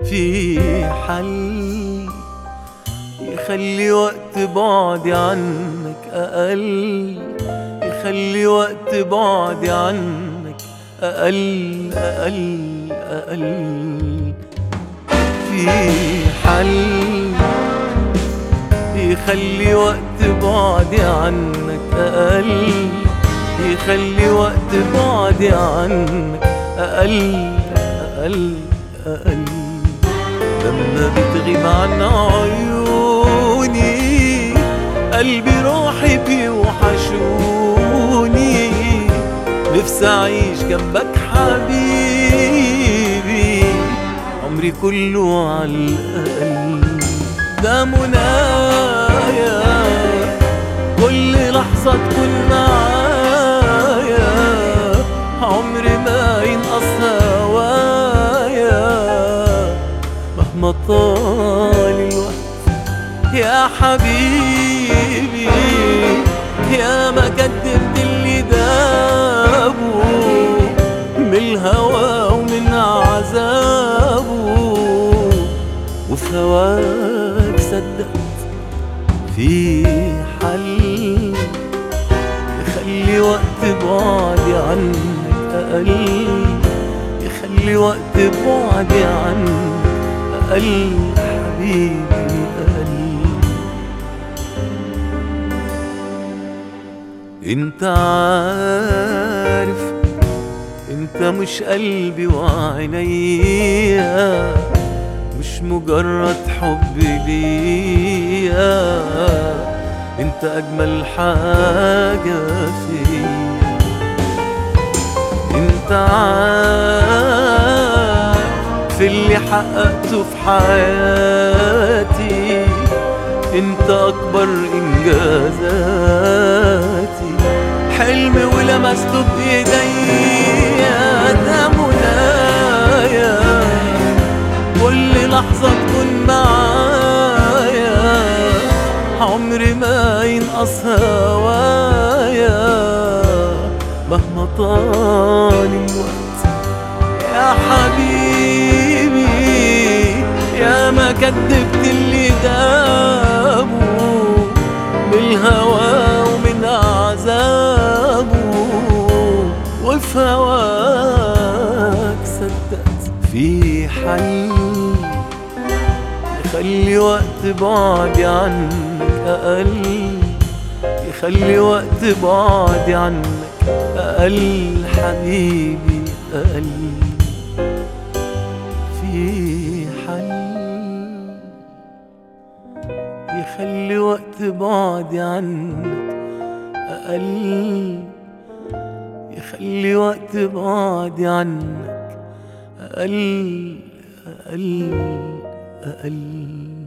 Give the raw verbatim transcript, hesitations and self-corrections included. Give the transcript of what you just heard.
في حل يخلي وقت بعدي عنك أقل، يخلي وقت بعدي عنك أقل أقل أقل. في حل يخلي وقت بعدي عنك أقل، يخلي وقت بعدي عنك أقل أقل أقل. لما بتغيب عن عيوني قلبي روحي بيوحشوني، نفسي أعيش جنبك حبيبي عمري كله عالأقل. ده منايا كل لحظة تكون معايا، عمري ما ينقص هوايا مهما طال الوقت. يا حبيبي يا ما كدبت اللي دابه من الهوى ومن عذابه، وفي هواك صدقت في حل يخلي وقت بعدي عنك أقل، يخلي وقت بعدي عنك أقل حبيبي أقل. انت عارف انت مش قلبي وعينيا، مش مجرد حب ليا، انت اجمل حاجة فيا. انت عارف اللي حققته في حياتي، انت اكبر انجازاتي، حلم ولمسته بايديا. ده منايا كل لحظة تكون معايا، عمري ما ينقص هوايا مهما طال الوقت. يا حبيبي يا ما كدبت اللي دابه من الهوى ومن عذابه، وفي هواك صدقت في حل يخلي وقت بعدي عنك أقل، يخلي وقت بعدي عنك أقل حبيبي أقل. في حل يخلي وقت بعدي عنك أقل، يخلي وقت بعدي عنك أقل أقل أقل.